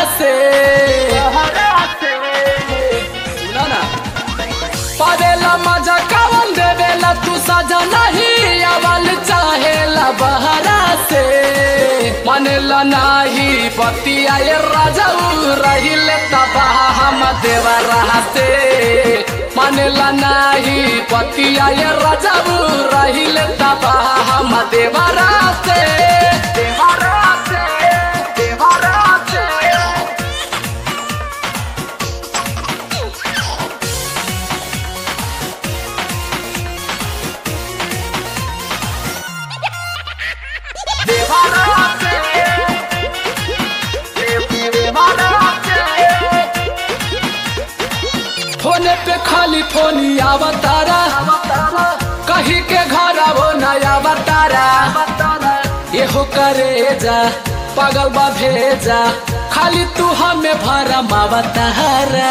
से पावेला मजा कवन देवेला तू सजा नहीं आवल चाहेला बहरा से मानेला नाही पतिया ये राजा रहिले तबाह हम देवरा से मानेला नाही पतिया ये राजा रहिले तबाह हम देवरा से फोने पे खाली फोनी आवतारा कहीं के घर वो नया बतारा एहो करे जा पागल बा भेजा खाली तू हमें भरा मावतारा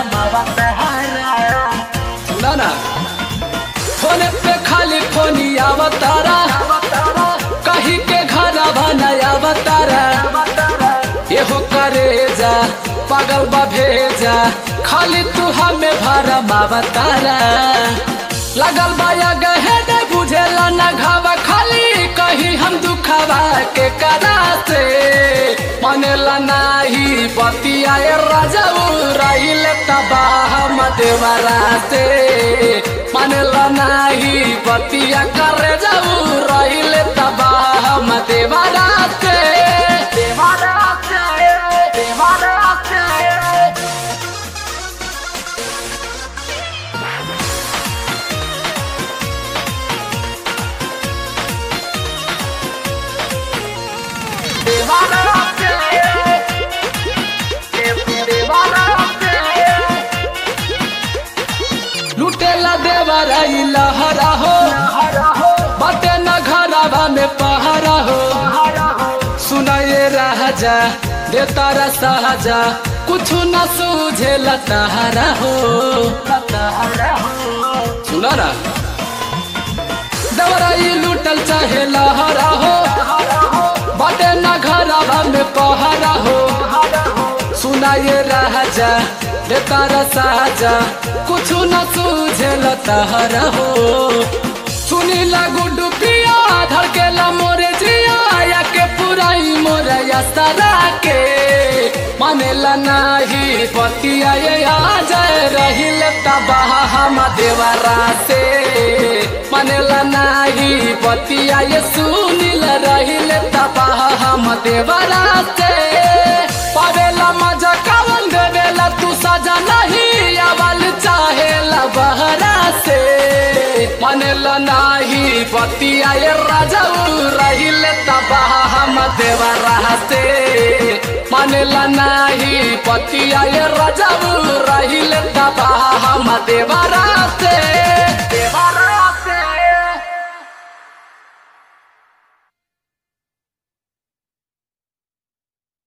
सुना ना फोने पे खाली फोनी आवतारा कहीं के घर नया बतारा एहो करे जा पागल बा भेजा खाली तू हमें भरा मावतारा लगल बाया गहे दे बुझेला न घावा खाली कहीं हम दुखावा के कराते मानेला नाही पतिया ये राजा रहिले तबाह देवरा से मानेला नाही पतिया करे जाऊ रहिले तबाह देवरा से लुटेला देवरा लहरा हो बाटे न घरवा में पहरा हो सुनाए राजा दे तारा सहजा कुछ न सूझे लताहरा हो सुना ना देवरा लुटल चाहे लहरा हो बाटे न घरवा में पहरा हो सुनाए राजा दे तारा सहजा कुछ न सूझे लताहरा हो सुनी लागू डुबिया धड़केला मोरे जिया या के पुराई मोरे या सरा के मानेला नाही पतिया ये आ जाए रहिल तबाह हम देवरा से मानेला नाही पतिया ये सुनील रहिल तबाह हम देवरा से पावेला मजा कवन देवेला तू सजा नहीं आवल चाहेला बहरा से मानेला नाही पतिया ये राजा रहिले तबाह हम देवरा से मानेला नाही पतिया ये राजा रहिले तबाह हम देवरा से